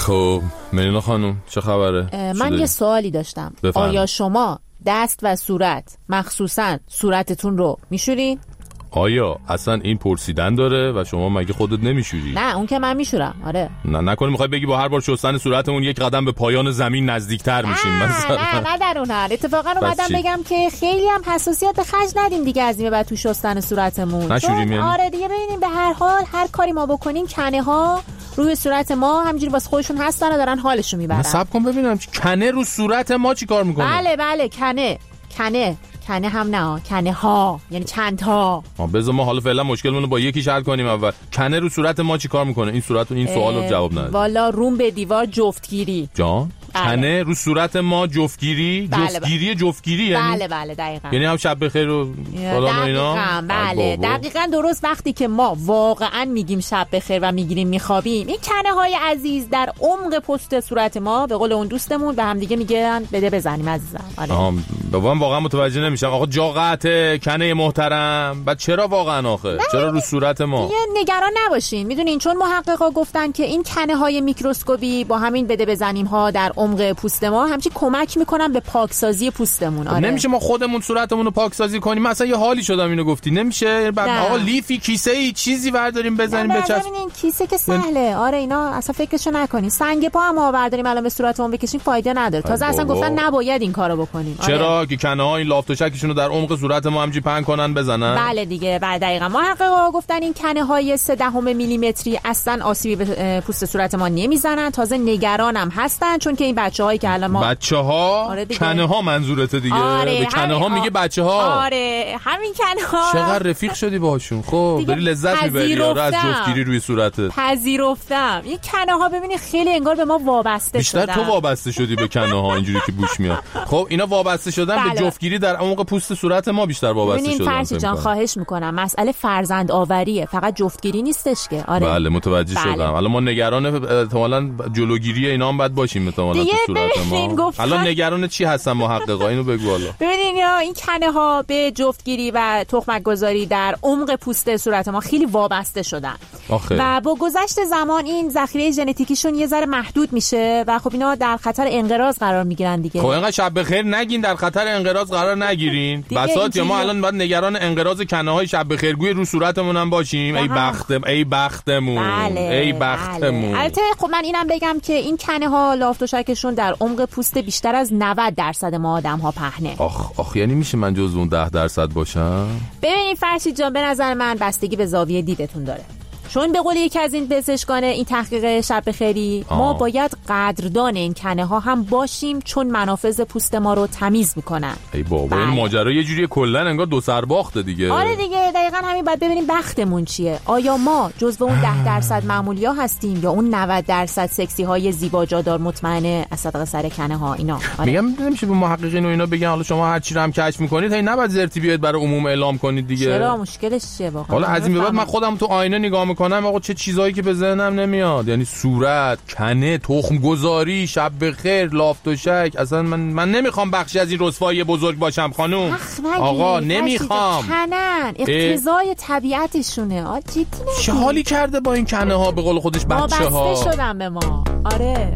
خب ملینا خانم چه خبره؟ من یه سوالی داشتم. بفرم. آیا شما دست و صورت مخصوصا صورتتون رو میشورین؟ آیا اصلا این پرسیدن داره و شما مگه خودت نمیشوری؟ نه اون که من میشورم. آره. نه نکنی میخوای بگی با هر بار شستن صورتمون یک قدم به پایان زمین نزدیکتر میشیم مثلا؟ نه نه در اون حال اتفاقا اومدم بگم که خیلی هم حساسیت خرج ندیم دیگه از این بعد تو شستن صورتمون. نشوریم. آره دیگه ببینیم به هر حال هر کاری ما بکنیم کنه ها روی صورت ما همینجوری واسه خودشون هستن و دارن حالشو میبرن. صبر کن ببینم کنه رو صورت ما چیکار میکنه؟ بله بله کنه کنه کنه هم نه کنه ها یعنی چند ها. بذار ما حالا فعلا مشکلمون رو با یکی حل کنیم. اول کنه رو صورت ما چی کار میکنه؟ این صورت این سوال رو جواب نده. والا روم به دیوار جفتگیری جان بله. کنه رو صورت ما جفتگیری بله جفتگیری بله. جفتگیری یعنی بله بله دقیقاً یعنی هم شب بخیر و فلان و اینا. بله دقیقاً درست. وقتی که ما واقعاً میگیم شب بخیر و میگیریم میخوابیم این کنه های عزیز در عمق پشت صورت ما به قول اون دوستمون به هم دیگه میگن بده بزنیم عزیزم. آره بابام واقعا متوجه نمیشم آقا جا قطعه کنه محترم. بعد چرا واقعا آخه چرا رو صورت ما؟ دیگه نگران نباشین میدونین چون محققا گفتن که این کنه های میکروسکوپی با همین بده بزنیم ها در عمق پوست ما همچی کمک میکنن به پاکسازی پوستمون. آره. نمیشه ما خودمون صورتمون رو پاکسازی کنیم؟ مثلا یه حالی شدم اینو گفتی نمیشه بعد آقا لیفی کیسه ای چیزی برداریم بزنیم بچسب. ببینین کیسه که سهله. آره اینا اصلا فکرشو نکنین. سنگ پا هم برداریم الان به صورتمون بکشیم فایده نداره. تازه اصلا گفتن نباید این کارو بکنیم. آره. چرا که کنه ها این لافت و شکشون رو در عمق صورت ما همجی پهن کنن بزنن؟ بله دیگه بله دقیقاً. محققا گفتن این کنه های سه دهم میلیمتری اصلا آسیبی به پوست صورت ما نمیزنن. تازه نگرانم هستن چون که این بچه‌هایی که الان ما بچه‌ها آره کنه ها منظورته دیگه. آره به کنه ها میگه بچه‌ها. آره همین کنه ها. چقدر رفیق شدی باهاشون. خب داری لذت میبری آره از جفتگیری روی صورتت. پذیرفتم. این کنه ها ببینی خیلی انگار به ما وابسته بیشتر شدن. تو وابسته شدی به کنه ها اینجوری که بوش میاد. خب اینا وابسته شدن بله. به جفتگیری در عمق پوست صورت ما بیشتر وابسته شدن. ببینین فرشی جان خواهش میکنم مسئله فرزند آوریه فقط جفتگیری نیستش که. آره بله متوجه بله. شدم. الان ما نگران احتمالاً جلوگیری اینا هم باید باشیم احتمالاً تو صورت ما. الان نگران چی هستن محققا اینو بگو والا. ببینین یا این کنه ها به جفتگیری و تخمک گذاری در عمق پوست صورت ما خیلی وابسته شدن آخه. و با گذشت زمان این ذخیره ژنتیکیشون یه ذره محدود میشه و خب اینا در خطر انقراض قرار میگیرن دیگه. خب اینقدر شب بخیر نگین در خطر انقراض قرار نگیرین. بساط یا ما الان باید نگران انقراض کنه های شب بخیرگوی رو صورتمون هم باشیم. ای بختم ای بختمون بله. ای بختمون. بله. البته خب من اینم بگم که این کنه ها لافت و شکشون در عمق پوست بیشتر از نود درصد ما آدم ها پهنه. آخ آخ یعنی میشه من جز اون ده درصد باشم؟ ببینید فرشید جان به نظر من بستگی به زاویه دیدتون داره. چون به قول یکی از این پزشکان این تحقیق شب بخیری ما باید قدردان این کنه ها هم باشیم چون منافذ پوست ما رو تمیز میکنن. ای بابا این ماجرا یه جوری کلا انگار دو سر باخته دیگه. آره دیگه دقیقاً همین. باید ببینیم بختمون چیه. آیا ما جزو اون ده درصد معمولیا هستیم یا اون نود درصد سکسی های زیبا جادار مطمئنه از صدق سر کنه ها اینا. آره. میگم نمیشه به محققین و اینا بگن حالا شما هر چی رو هم کشف میکنید هی نباید زرتی بیاید برای عموم اعلام کنید دیگه. چرا مشکلش چیه واقعا؟ حالا از این به بعد من خودم تو آینه نگاه میکنم آقا چه چیزایی که به ذهنم نمیاد یعنی صورت کنه تخم گذاری شب بخیر لافت و شک اصلا من من نمیخوام بخشی از این رسوایی بزرگ باشم خانوم. آقا نمیخوام. کنن اقتضای طبیعتشونه. آ جدی چه حالی کرده با این کنه ها به قول خودش بچه ها. وابسته شدن به ما. آره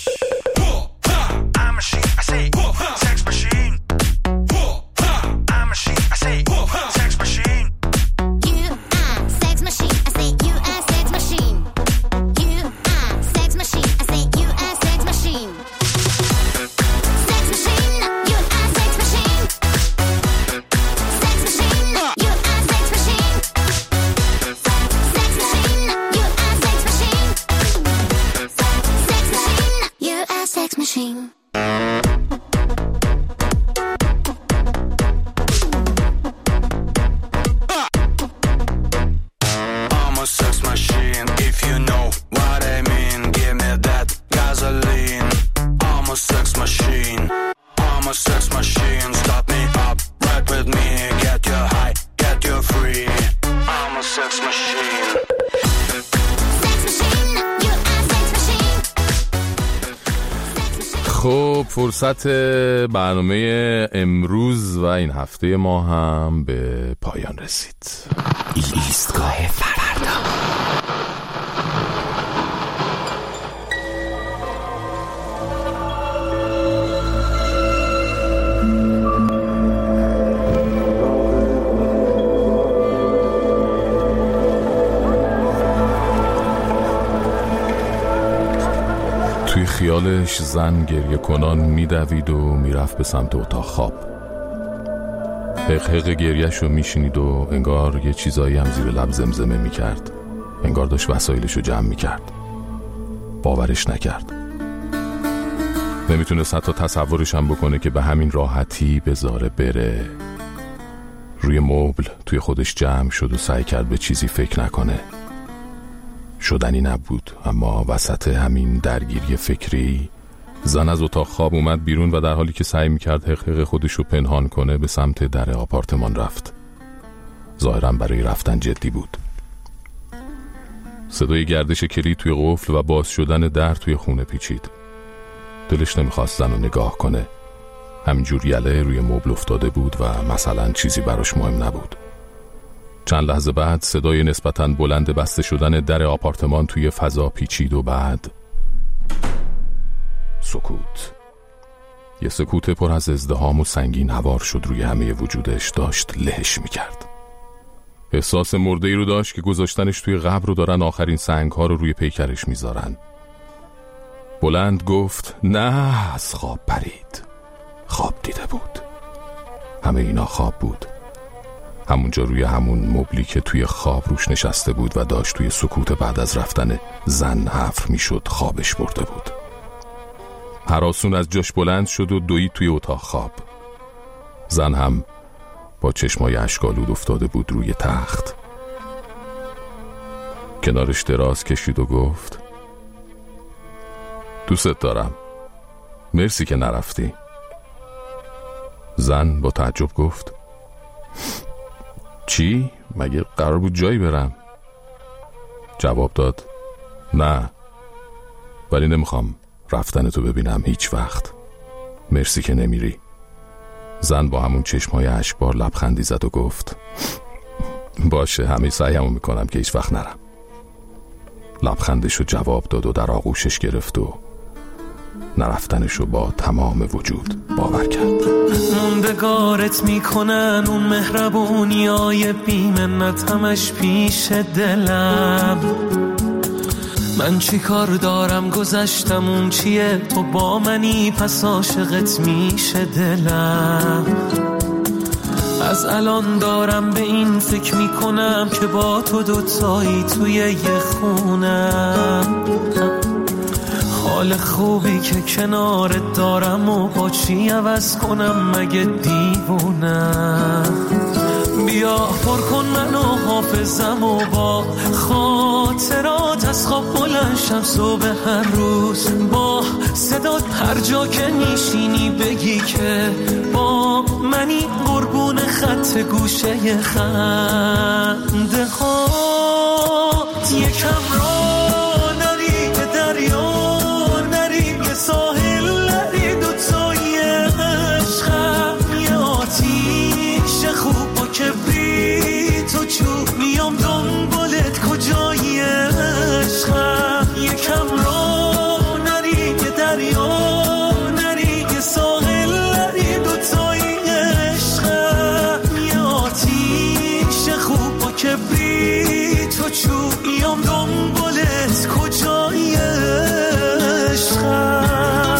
خب فرصت برنامه امروز و این هفته ما هم به پایان رسید. ایستگاه فردا. توی خیالش زن گریه کنان میدوید و میرفت به سمت اتاق خواب. حقحق گریهش رو میشنید و انگار یه چیزایی هم زیر لب زمزمه میکرد. انگار داشت وسایلش رو جمع میکرد. باورش نکرد. نمیتونست حتی تصورش هم بکنه که به همین راحتی بذاره بره. روی مبل توی خودش جمع شد و سعی کرد به چیزی فکر نکنه. شدنی نبود، اما وسط همین درگیری فکری زن از اتاق خواب اومد بیرون و در حالی که سعی میکرد حقیق خودش رو پنهان کنه به سمت در آپارتمان رفت. ظاهراً برای رفتن جدی بود. صدای گردش کلید توی قفل و باز شدن در توی خونه پیچید. دلش نمیخواست زن رو نگاه کنه. همینجور یله روی مبل افتاده بود و مثلا چیزی براش مهم نبود. چند لحظه بعد صدای نسبتاً بلند بسته شدن در آپارتمان توی فضا پیچید و بعد سکوت. یه سکوت پر از ازدحام و سنگین هوار شد روی همه وجودش. داشت لهش میکرد. احساس مرده‌ای رو داشت که گذاشتنش توی قبر رو دارن آخرین سنگ ها رو روی پیکرش میذارن. بلند گفت نه، از خواب پرید. خواب دیده بود. همه اینا خواب بود. همونجا روی همون مبلی که توی خواب روش نشسته بود و داشت توی سکوت بعد از رفتن زن حفر میشد خوابش برده بود. هراسون از جاش بلند شد و دوید توی اتاق خواب. زن هم با چشمای اشک‌آلود افتاده بود روی تخت. کنارش دراز کشید و گفت دوست دارم، مرسی که نرفتی. زن با تعجب گفت چی؟ مگه قرار بود جایی برم؟ جواب داد نه، ولی نمیخوام رفتن تو ببینم هیچ وقت. مرسی که نمیری. زن با همون چشمای اشکبار لبخندی زد و گفت باشه، همه سعیمو میکنم که هیچ وقت نرم. لبخندشو جواب داد و در آغوشش گرفت و نرفتنشو با تمام وجود باور کرد. موندگارت میکنن اون مهربونیای بی‌منت همش پیش دلم. من چی کار دارم گذشتم اون چیه، تو با منی پس عاشقت میشه دلم. از الان دارم به این فکر میکنم که با تو دوتایی توی یه خونم. حال خوبی که کنارت دارم و با چی عوض کنم مگه دیوونم. بیا پر کن منو حافظم و با خاطرات از خواب بلند شم صبح هر روز. با صدات هر جا که میشینی بگی که با منی قربون خط گوشه خنده هات. یکم را نری به دریا نری به ساحل نری دوتای عشقم. یه آتیش خوب با کبریت و چوب میام دنبالت کجای عشقم. یکم را نری به دریا نری به ساحل نری دوتای عشقم. یه آتیش خوب با کبریت و چوب میام دنبالت کجای عشقم.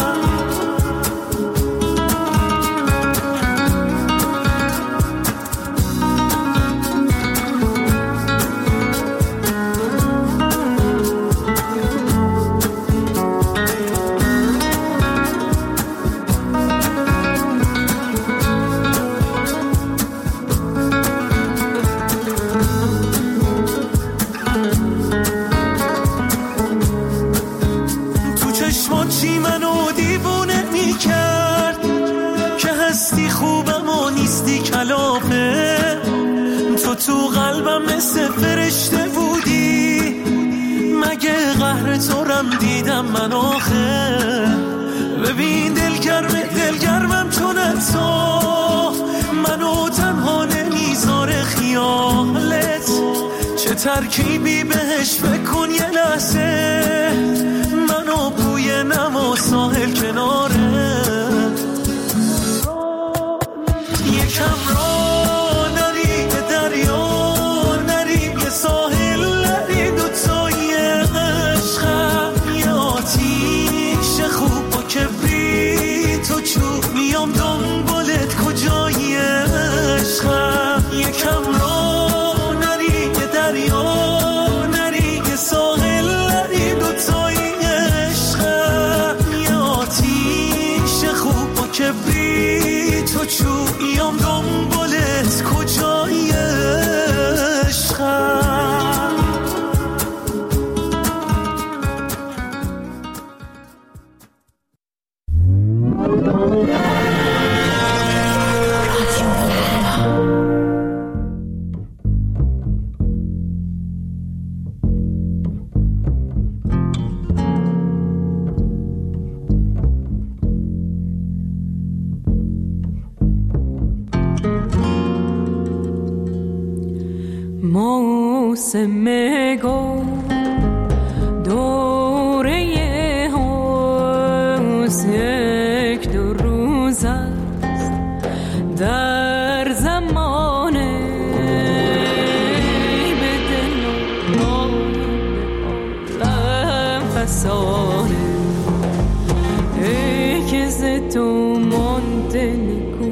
چی منو دیوونه میکرد که هستی خوبم و نیستی کلافه. تو تو قلبم مثل فرشته بودی، مگه قهر تو رم دیدم من آخه. ببین دلگرم دلگرمم چون تو منو تنها نمیذاره خیالت. چه ترکیبی بهش بکن یه لحظه منو بوی نم و ساحل کناره. یکم را نری به دریا نری به ساحل نری دوتای عشقم. یه آتیش se me go dore hos ek do roz ast dar zamane bedel no la fasone ek ze tu monte ku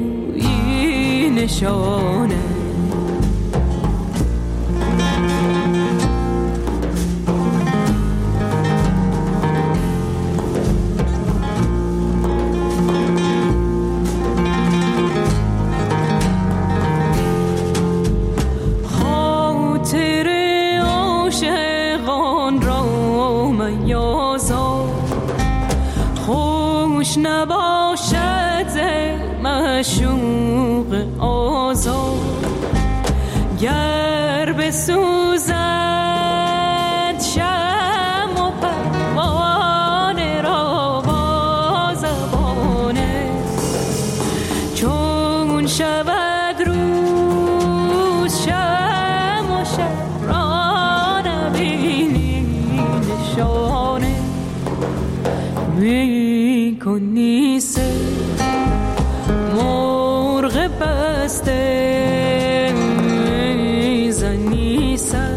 nishone نباشد معشوق آزاد گر بسوزد شمع و پروانه را با زبانه چون شود روز شمع و شب را نبینی نشانه کنی سه مرغ بسته زنی سر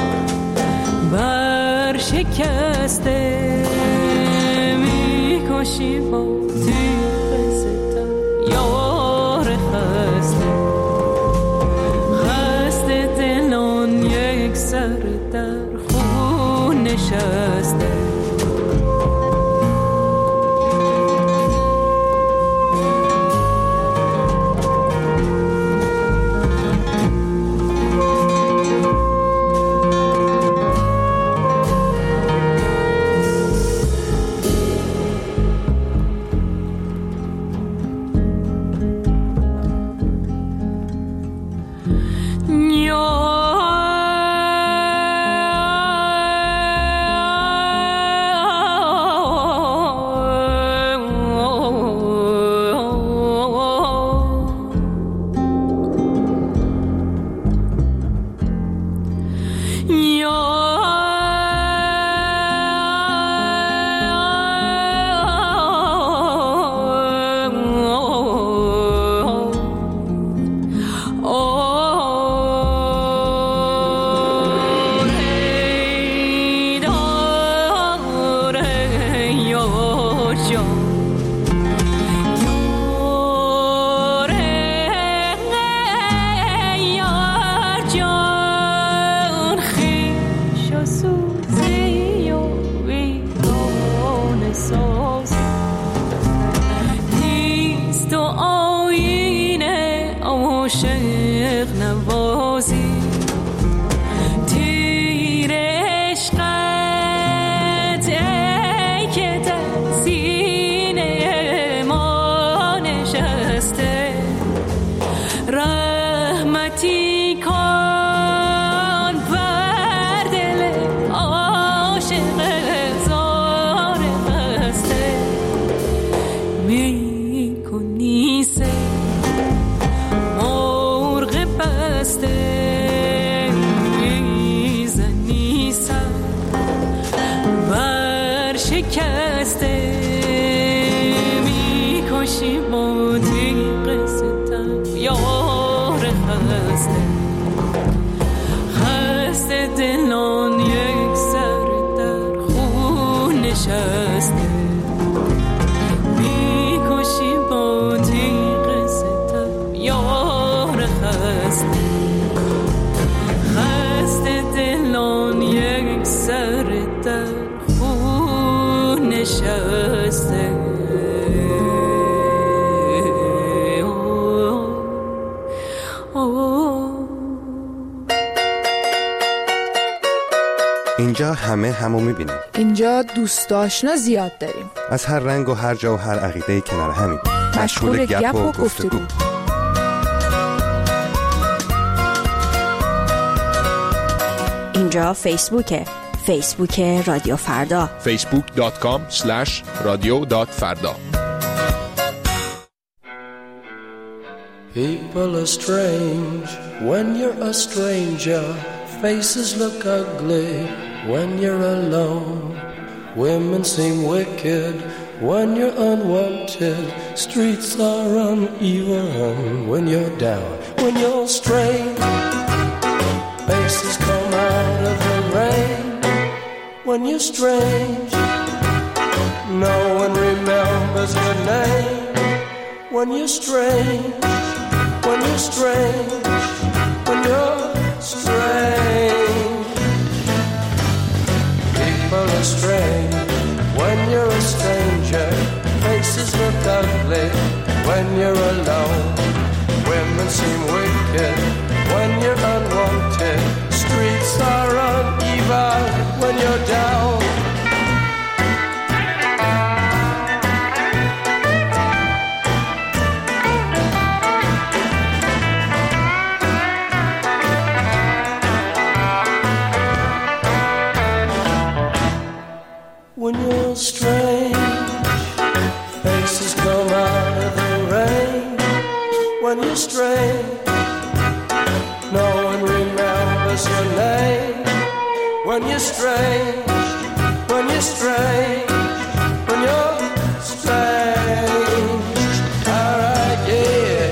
بر شکسته میکشی با تیغ ستم یار خسته خسته دلان یک سر در خون نشسته اینجا همه همو میبینیم. اینجا دوست آشنا زیاد داریم. از هر رنگ و هر جا و هر عقیده کنار همیم. مشغول گپ و گفتگو. اینجا فیسبوکه. فیسبوک رادیو فردا. فیسبوک دات کام اسلش رادیو دات فردا. People are strange when you're a stranger. Faces look ugly when you're alone. Women seem wicked when you're unwanted. Streets are uneven when you're down. When you're strange, faces come out of the rain. When you're strange, no one remembers your name. When you're strange, when you're strange, when you're strange. People are strange when you're a stranger. Faces look ugly when you're alone. Women seem wicked when you're unwanted. Streets are uneven when you're down. When you're strange, faces come out of the rain. When you're strange, no one remembers your name. When you're strange, when you're strange, when you're strange. Alright, yeah.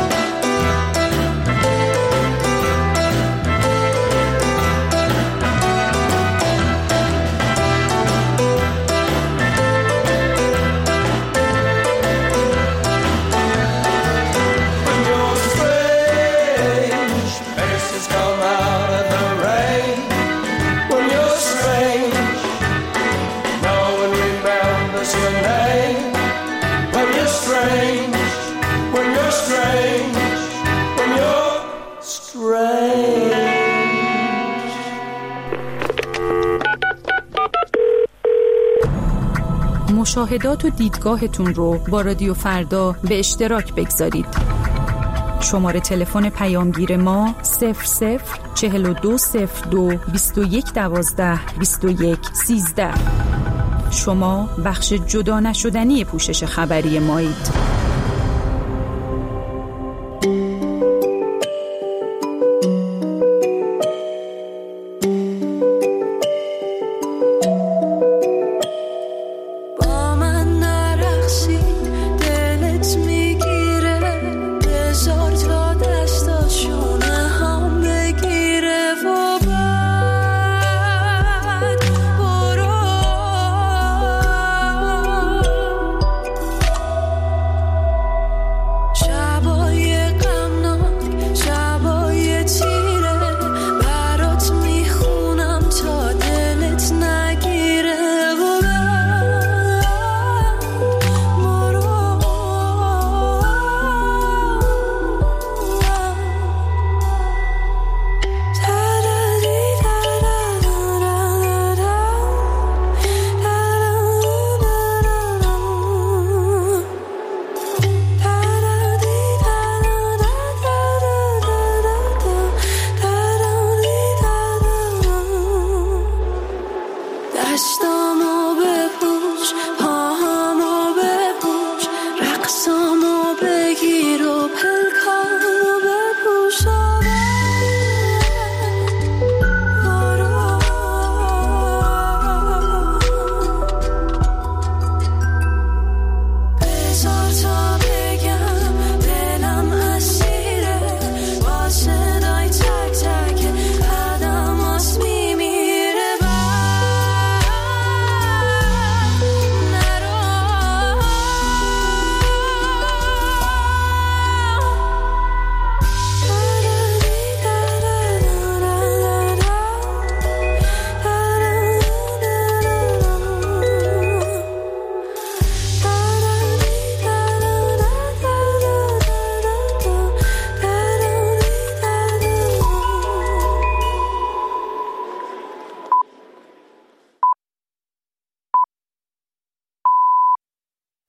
مشاهدات و دیدگاهتون رو با رادیو فردا به اشتراک بگذارید. شماره تلفن پیامگیر ما صفر صفر چهل و دو صفر دو بیست و یک دوازده بیست و یک سیزده. شما بخش جدا نشدنی پوشش خبری مایید.